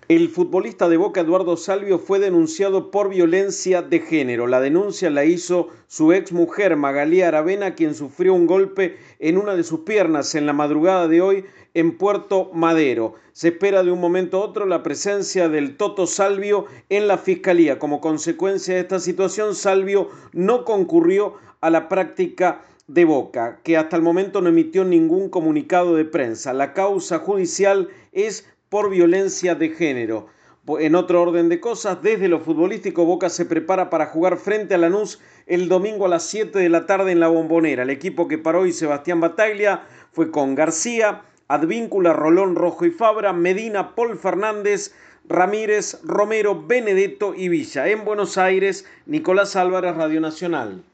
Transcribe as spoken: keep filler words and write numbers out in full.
El futbolista de Boca, Eduardo Salvio, fue denunciado por violencia de género. La denuncia la hizo su exmujer, Magalía Aravena, quien sufrió un golpe en una de sus piernas en la madrugada de hoy en Puerto Madero. Se espera de un momento a otro la presencia del Toto Salvio en la fiscalía. Como consecuencia de esta situación, Salvio no concurrió a la práctica de Boca, que hasta el momento no emitió ningún comunicado de prensa. La causa judicial es por violencia de género. En otro orden de cosas, desde lo futbolístico, Boca se prepara para jugar frente a Lanús el domingo a las siete de la tarde en la Bombonera. El equipo que paró hoy Sebastián Bataglia fue con García, Advíncula, Rolón, Rojo y Fabra, Medina, Paul Fernández, Ramírez, Romero, Benedetto y Villa. En Buenos Aires, Nicolás Álvarez, Radio Nacional.